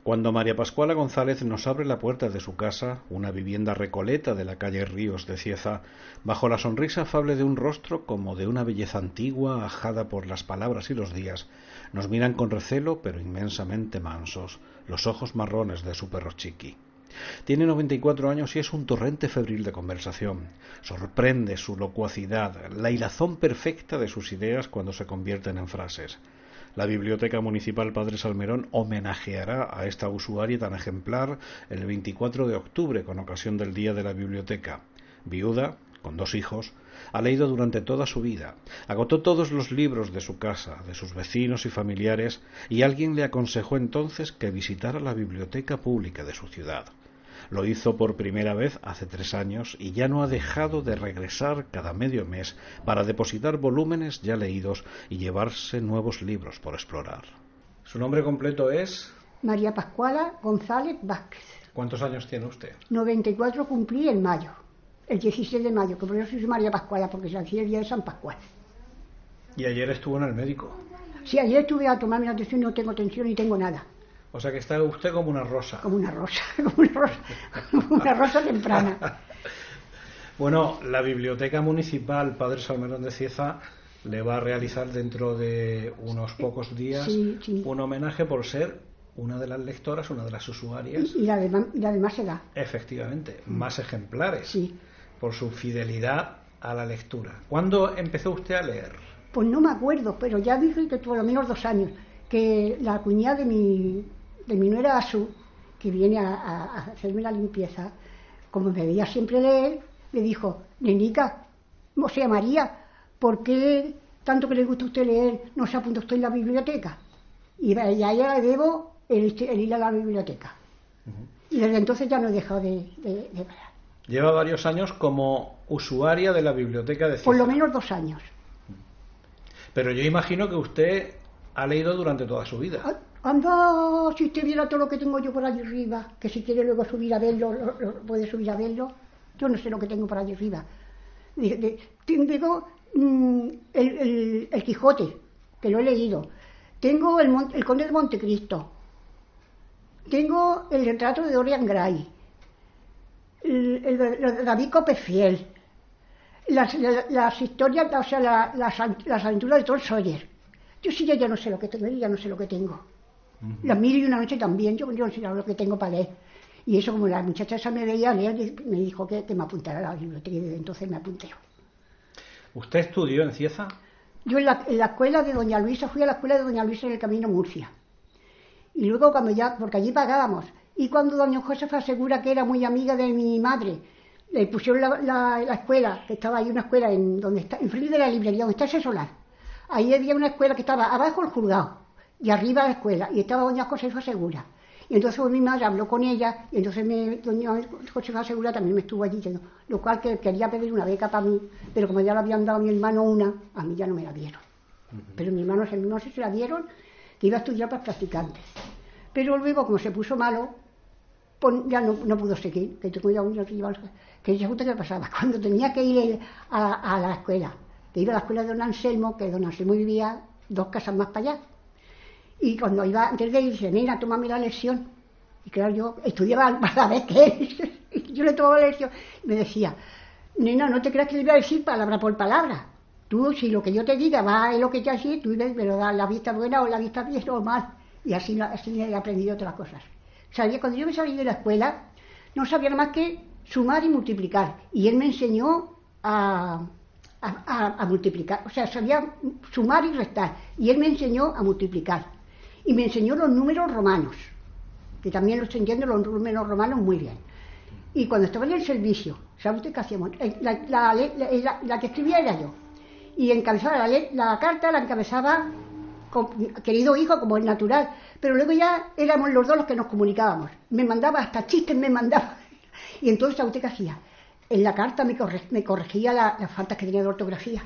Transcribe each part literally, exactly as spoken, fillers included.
Cuando María Pascuala González nos abre la puerta de su casa, una vivienda recoleta de la calle Ríos de Cieza, bajo la sonrisa afable de un rostro como de una belleza antigua, ajada por las palabras y los días, nos miran con recelo pero inmensamente mansos, los ojos marrones de su perro Chiqui. Tiene noventa y cuatro años y es un torrente febril de conversación. Sorprende su locuacidad, la hilazón perfecta de sus ideas cuando se convierten en frases. La Biblioteca Municipal Padre Salmerón homenajeará a esta usuaria tan ejemplar el veinticuatro de octubre con ocasión del Día de la Biblioteca. Viuda, con dos hijos, ha leído durante toda su vida, agotó todos los libros de su casa, de sus vecinos y familiares, y alguien le aconsejó entonces que visitara la biblioteca pública de su ciudad. Lo hizo por primera vez hace tres años y ya no ha dejado de regresar cada medio mes para depositar volúmenes ya leídos y llevarse nuevos libros por explorar. Su nombre completo es María Pascuala González Vázquez. ¿Cuántos años tiene usted? noventa y cuatro cumplí en mayo, el dieciséis de mayo, que por eso soy María Pascuala, porque se hacía el día de San Pascual. ¿Y ayer estuvo en el médico? Sí, ayer estuve a tomarme la atención y no tengo tensión ni tengo nada. O sea que está usted como una rosa. Como una rosa, como una rosa, una rosa temprana. Bueno, la Biblioteca Municipal Padre Salmerón de Cieza le va a realizar dentro de unos pocos días sí, sí. un homenaje por ser una de las lectoras, una de las usuarias. Y, y, la, de, y la de más edad. Efectivamente, más ejemplares. Sí. Por su fidelidad a la lectura. ¿Cuándo empezó usted a leer? Pues no me acuerdo, pero ya dije que por lo menos dos años. Que la cuñada de mi... de mi nuera Asu, que viene a, a, a hacerme la limpieza, como me veía siempre leer, le dijo, nenica, o sea, María, ¿por qué tanto que le gusta a usted leer no se apunta usted en la biblioteca? Y a ella le debo el, el ir a la biblioteca. Uh-huh. Y desde entonces ya no he dejado de, de, de leer. Lleva varios años como usuaria de la biblioteca de Cieza. Por lo menos dos años. Pero yo imagino que usted ha leído durante toda su vida. Anda, si usted viera todo lo que tengo yo por allí arriba, que si quiere luego subir a verlo, lo, lo, puede subir a verlo. Yo no sé lo que tengo por allí arriba. De, de, tengo mm, el, el, el Quijote, que lo he leído. Tengo el, el Conde de Montecristo. Tengo el retrato de Dorian Gray. El, el, el de David Copperfield. Las, las, las historias, o sea, la, las, las aventuras de Tom Sawyer. Yo sí ya, ya no sé lo que tengo, ya no sé lo que tengo. Uh-huh. Las mil y una noche también, yo, yo no sé lo que tengo para leer. Y eso, como la muchacha esa me veía leer, me dijo que, que me apuntara a la biblioteca y desde entonces me apunté. ¿Usted estudió en Cieza? Yo en la, en la escuela de Doña Luisa, fui a la escuela de Doña Luisa en el Camino Murcia. Y luego cuando ya, porque allí pagábamos, y cuando Doña Josefa Segura, que era muy amiga de mi madre, le pusieron la, la, la escuela, que estaba ahí una escuela en donde está, enfrente de la librería, donde está ese solar. Ahí había una escuela que estaba abajo el juzgado y arriba la escuela, y estaba Doña Josefa Segura. Y entonces pues, mi madre habló con ella, y entonces me, Doña Josefa Segura también me estuvo allí diciendo, lo cual que quería pedir una beca para mí, pero como ya le habían dado a mi hermano una, a mí ya no me la dieron. Uh-huh. Pero mi hermano no sé si la dieron, que iba a estudiar para practicantes. Pero luego, como se puso malo, pues ya no, no pudo seguir, que tengo ya un que ya justo que pasaba, cuando tenía que ir a, a la escuela, que iba a la escuela de don Anselmo, que don Anselmo vivía dos casas más para allá. Y cuando iba, antes de ir, dice, nena, tómame la lección. Y claro, yo estudiaba a la vez que él, yo le tomaba la lección. Y me decía, nena, no te creas que le voy a decir palabra por palabra. Tú, si lo que yo te diga va es lo que yo así, tú me lo das la vista buena o la vista bien o mal. Y así, así he aprendido otras cosas. Sabía, cuando yo me salí de la escuela, no sabía nada más que sumar y multiplicar. Y él me enseñó a... A, a, a multiplicar, o sea, sabía sumar y restar, y él me enseñó a multiplicar, y me enseñó los números romanos, que también los entiendo los números romanos muy bien. Y cuando estaba en el servicio, ¿sabe usted qué hacíamos? La, la, la, la, la que escribía era yo, y encabezaba la, la carta, la encabezaba con, querido hijo, como es natural, pero luego ya éramos los dos los que nos comunicábamos, me mandaba hasta chistes, me mandaba, y entonces ¿sabe usted qué hacía? En la carta me, corre, me corregía las la faltas que tenía de ortografía.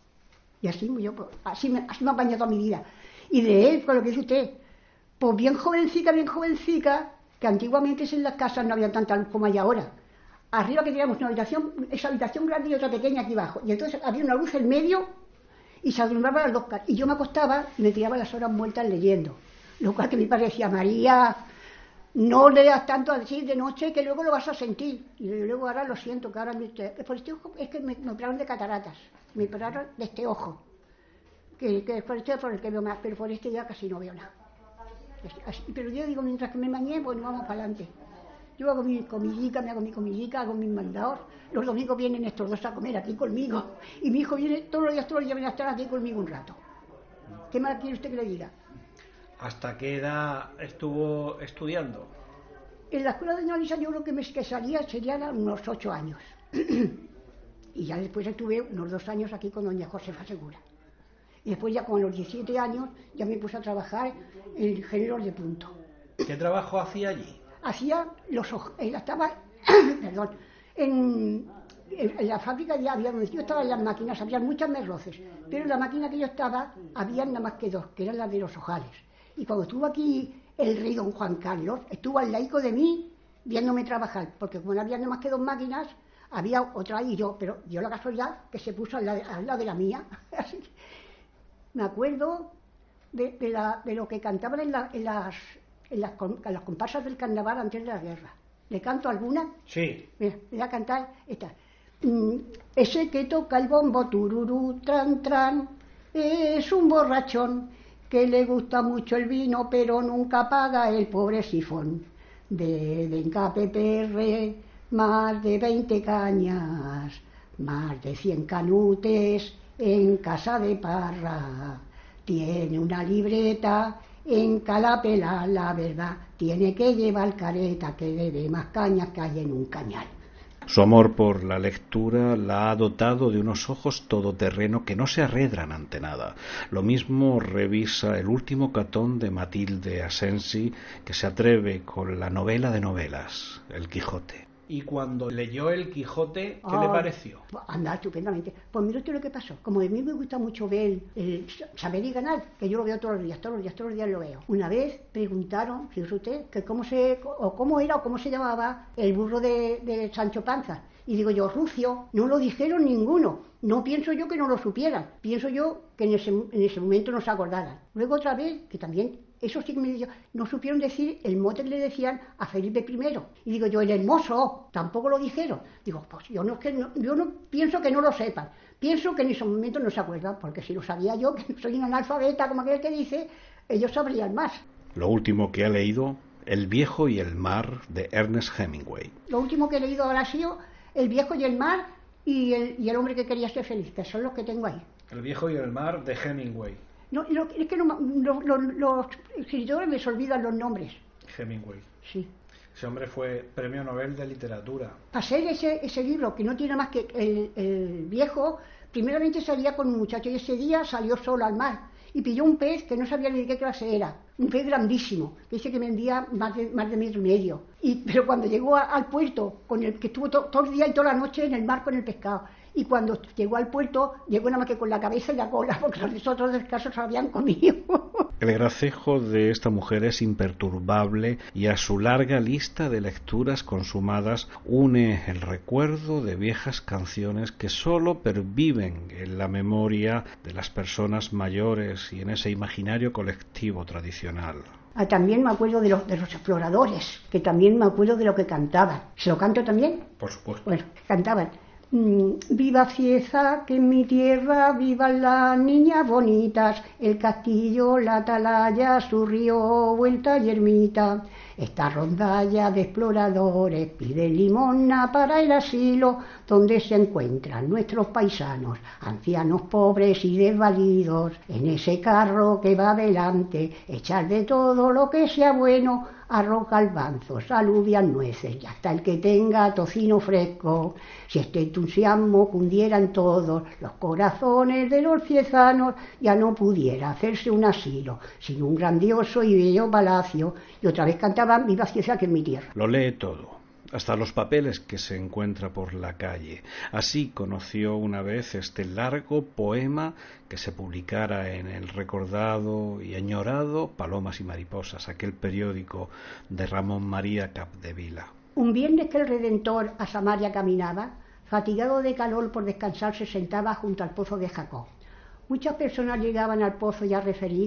Y así yo, pues, así me, así me ha apañado toda mi vida. Y de él, con lo que dice usted, pues bien jovencica, bien jovencica, que antiguamente en las casas no había tanta luz como hay ahora. Arriba que teníamos una habitación, esa habitación grande y otra pequeña aquí abajo. Y entonces había una luz en medio y se alumbraban las dos caras. Y yo me acostaba y me tiraba las horas muertas leyendo. Lo cual que mi padre decía, María, no leas tanto a decir de noche que luego lo vas a sentir. Y luego ahora lo siento, que ahora me, por este ojo, es que me, me operaron de cataratas, me operaron de este ojo, que, que por este por el que veo más, pero por este ya casi no veo nada. Así, pero yo digo, mientras que me bañé, pues vamos para adelante. Yo hago mi comidica, me hago mi comidica, hago mis mandados. Los domingos vienen estos dos a comer aquí conmigo. Y mi hijo viene todos los días, todos los días viene a estar aquí conmigo un rato. ¿Qué más quiere usted que le diga? ¿Hasta qué edad estuvo estudiando? En la escuela de doña Luisa yo creo que, me, que salía serían unos ocho años. Y ya después estuve unos dos años aquí con doña Josefa Segura. Y después ya con los diecisiete años ya me puse a trabajar en géneros de punto. ¿Qué trabajo hacía allí? Hacía los ojos, estaba, perdón, en, en, en la fábrica ya había, donde yo estaba en las máquinas, había muchas merroces, pero en la máquina que yo estaba, había nada más que dos, que eran las de los ojales. Y cuando estuvo aquí el rey don Juan Carlos, estuvo al laico de mí, viéndome trabajar, porque como no había nada más que dos máquinas, había otra y yo, pero dio la casualidad que se puso al lado, al lado de la mía. Así que me acuerdo de, de, la, de lo que cantaban en, la, en las... En las, en las comparsas del carnaval antes de la guerra. ¿Le canto alguna? Sí. Mira, voy a cantar esta. Mm, ese que toca el bombo tururú, tran, tran, es un borrachón que le gusta mucho el vino, pero nunca paga el pobre sifón. De Denca P P R, más de veinte cañas, más de cien canutes en casa de Parra. Tiene una libreta en Calapela, la verdad, tiene que llevar careta que debe más cañas que hay en un cañal. Su amor por la lectura la ha dotado de unos ojos todoterreno que no se arredran ante nada. Lo mismo revisa el último catón de Matilde Asensi, que se atreve con la novela de novelas, El Quijote. Y cuando leyó El Quijote, ¿qué oh, le pareció? Anda, estupendamente. Pues mira usted lo que pasó. Como a mí me gusta mucho ver el Saber y Ganar, que yo lo veo todos los días, todos los días, todos los días lo veo. Una vez preguntaron, fíjese usted, que cómo se, o cómo era o cómo se llamaba el burro de, de Sancho Panza. Y digo yo, Rucio, no lo dijeron ninguno. No pienso yo que no lo supieran. Pienso yo que en ese, en ese momento no se acordaran. Luego otra vez, que también... Eso sí que me dijo, no supieron decir el mote que le decían a Felipe primero. Y digo yo, el hermoso, tampoco lo dijeron. Digo, pues yo no, que no, yo no pienso que no lo sepan. Pienso que en ese momento no se acuerdan, porque si lo sabía yo, que soy una analfabeta, como aquel que dice, ellos sabrían más. Lo último que ha leído, El viejo y el mar, de Ernest Hemingway. Lo último que he leído ahora ha sido El viejo y el mar y el, y el hombre que quería ser feliz, que son los que tengo ahí. El viejo y el mar, de Hemingway. No, no, es que no, no, no, los escritores me se olvidan los nombres. Hemingway. Sí. Ese hombre fue premio Nobel de literatura. Pasé ese, ese libro, que no tiene más que el, el viejo, primeramente salía con un muchacho y ese día salió solo al mar y pilló un pez que no sabía ni de qué clase era, un pez grandísimo, que dice que vendía más de, más de metro y medio. Y, pero cuando llegó a, al puerto, con el que estuvo to, todo el día y toda la noche en el mar con el pescado, y cuando llegó al puerto, llegó nada más que con la cabeza y la cola, porque los otros descasos se habían comido. El gracejo de esta mujer es imperturbable y a su larga lista de lecturas consumadas une el recuerdo de viejas canciones que sólo perviven en la memoria de las personas mayores y en ese imaginario colectivo tradicional. Ah, también me acuerdo de los, de los exploradores, que también me acuerdo de lo que cantaban. ¿Se lo canto también? Por supuesto. Bueno, cantaban. Viva Cieza, que en mi tierra vivan las niñas bonitas, el castillo, la atalaya, su río, vuelta y ermita. Esta rondalla de exploradores pide limosna para el asilo donde se encuentran nuestros paisanos, ancianos pobres y desvalidos. En ese carro que va adelante, echar de todo lo que sea bueno, arroz, garbanzos, alubias, nueces, y hasta el que tenga tocino fresco. Si este entusiasmo cundiera en todos los corazones de los ciezanos, ya no pudiera hacerse un asilo sin un grandioso y bello palacio. Y otra vez cantaban Viva Cieza, que es mi tierra. Lo lee todo, hasta los papeles que se encuentra por la calle. Así conoció una vez este largo poema que se publicara en el recordado y añorado Palomas y Mariposas, aquel periódico de Ramón María Capdevila. Un viernes que el Redentor a Samaria caminaba, fatigado de calor por descansar, se sentaba junto al pozo de Jacob. Muchas personas llegaban al pozo ya referido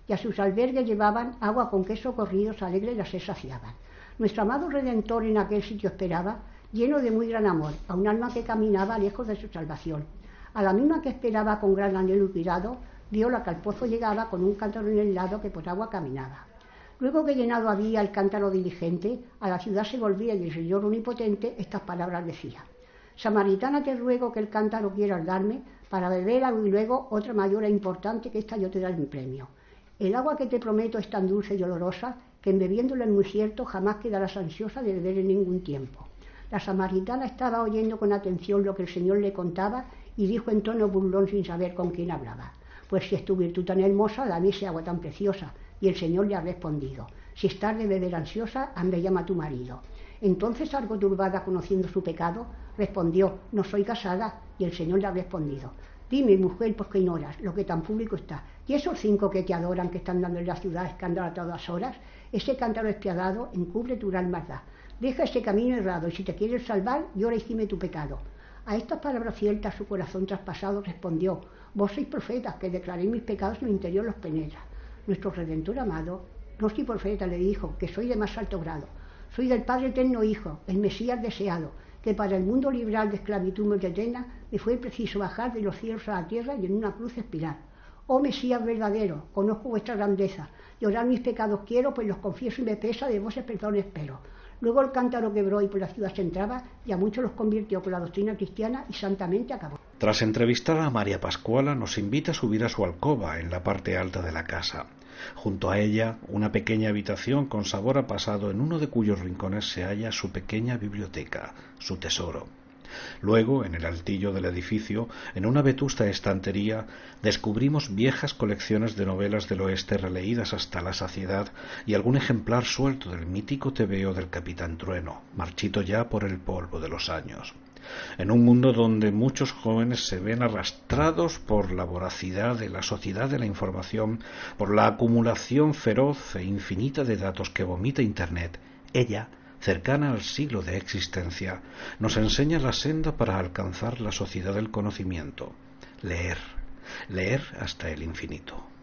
y a sus albergues llevaban agua con queso corridos alegres las se saciaban. Nuestro amado Redentor en aquel sitio esperaba, lleno de muy gran amor, a un alma que caminaba lejos de su salvación. A la misma que esperaba con gran anhelo y cuidado, vio la que al pozo llegaba con un cántaro en el lado que por agua caminaba. Luego que llenado había el cántaro diligente, a la ciudad se volvía y el Señor omnipotente estas palabras decía: Samaritana, te ruego que el cántaro quieras darme, para beber agua y luego otra mayor e importante que esta yo te daré en premio. El agua que te prometo es tan dulce y olorosa, que en bebiéndola es muy cierto jamás quedarás ansiosa de beber en ningún tiempo. La samaritana estaba oyendo con atención lo que el Señor le contaba y dijo en tono burlón sin saber con quién hablaba: Pues si es tu virtud tan hermosa, dame ese agua tan preciosa. Y el Señor le ha respondido: Si estás de beber ansiosa, anda y llama a tu marido. Entonces, algo turbada, conociendo su pecado, respondió: No soy casada. Y el Señor le ha respondido: Dime, mujer, ¿por qué ignoras lo que tan público está? Y esos cinco que te adoran, que están dando en la ciudad escándalo a todas horas, ese cántaro despiadado encubre tu gran maldad. Deja ese camino errado, y si te quieres salvar, llora y gime tu pecado. A estas palabras ciertas su corazón traspasado respondió: Vos sois profetas, que declaréis mis pecados en mi interior los penetra. Nuestro Redentor amado, no soy profeta, le dijo, que soy de más alto grado. Soy del Padre eterno Hijo, el Mesías deseado, que para el mundo liberal de esclavitud muy eterna me fue preciso bajar de los cielos a la tierra y en una cruz expirar. Oh Mesías verdadero, conozco vuestra grandeza, llorar mis pecados quiero, pues los confieso y me pesa, de vos el perdón espero. Luego el cántaro quebró y por la ciudad se entraba, y a muchos los convirtió con la doctrina cristiana y santamente acabó. Tras entrevistar a María Pascuala, nos invita a subir a su alcoba en la parte alta de la casa. Junto a ella, una pequeña habitación con sabor a pasado, en uno de cuyos rincones se halla su pequeña biblioteca, su tesoro. Luego, en el altillo del edificio, en una vetusta estantería, descubrimos viejas colecciones de novelas del oeste releídas hasta la saciedad y algún ejemplar suelto del mítico tebeo del Capitán Trueno, marchito ya por el polvo de los años. En un mundo donde muchos jóvenes se ven arrastrados por la voracidad de la sociedad de la información, por la acumulación feroz e infinita de datos que vomita Internet, ella, cercana al siglo de existencia, nos enseña la senda para alcanzar la sociedad del conocimiento: leer, leer hasta el infinito.